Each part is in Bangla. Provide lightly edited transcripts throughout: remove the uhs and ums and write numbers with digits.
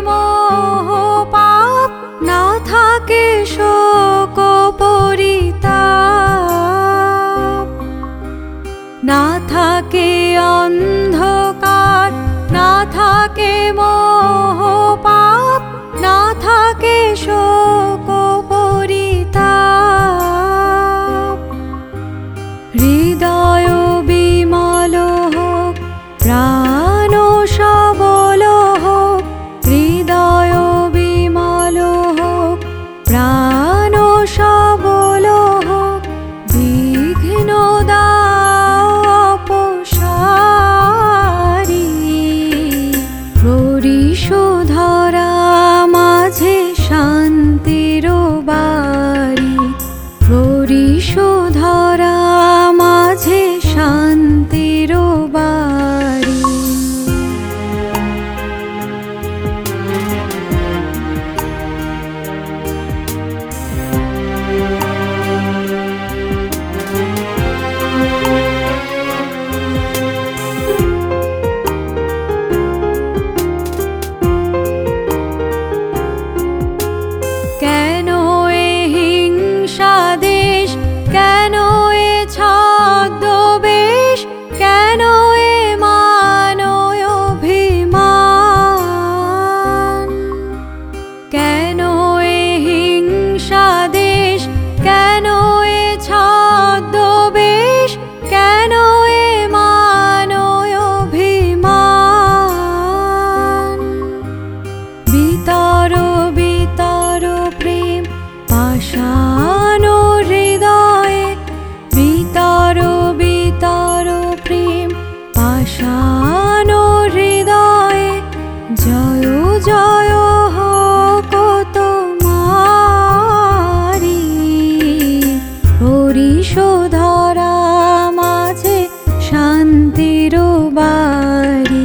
মোহ পাপ, না থাকে শোক পরিতাপ, না থাকে অন্ধকার, না থাকে মোহ পাপ, না থাকে শোক পরিতাপ। হৃদয় বিমল হোক, প্রাণ সবল হোক, হৃদয় বিমল হোক, প্রাণ সবল হোক, বিঘ্ন দাও অপসারি। পরিশোধরা মাঝে শান্তির বাড়ি, পরিশোধরা মাঝে শান্তির বাড়ি। কেন এ হিংসা দেশ, কেন এ ছদ্মবেশ, কেন এ মান অভিমান, কেন এ হিংসা দেশ, কেন এ ছদ্মবেশ, কেন এ মান অভিমান। বিতর বিতর প্রেম পাষাণ হৃদয়ে, বিতর বিতর প্রেম পাষাণ হৃদয়ে, জয় জয় হোক তোমারি। পরিশোধরা মাঝে শান্তির বাড়ি,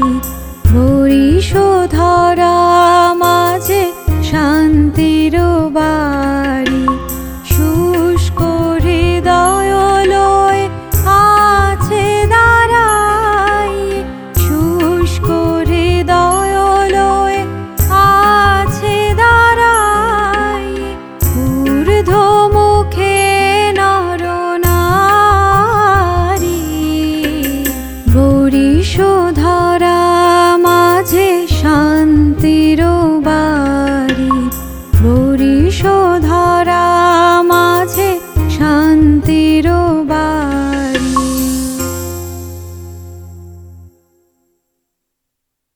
পরিশোধরা মাঝে শান্তির বাড়ি। শুষ্ক হৃদয় লয়ে আছে দাঁড়াই, শুষ্ক হৃদয় লয়ে আছে দাঁড়াই, ঊর্ধ্ব মুখে নর নারী। পরিশোধরা